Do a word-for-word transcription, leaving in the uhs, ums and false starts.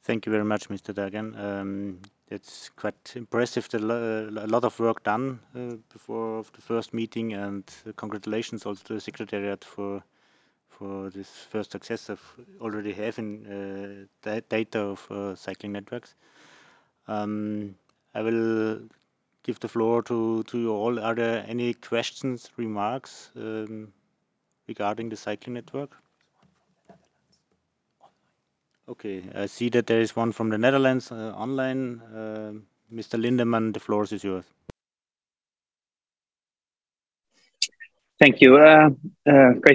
Thank you very much, Mister Dagan. Um, it's quite impressive. The lo- a lot of work done uh, before the first meeting, and uh, congratulations also to the Secretariat for for this first success of already having uh, da- data of uh, cycling networks. Um, I will give the floor to, to you all. Are there any questions, remarks um, regarding the cycling network? Okay, I see that there is one from the Netherlands uh, online. Uh, Mister Lindemann, the floor is yours. Thank you, uh, uh,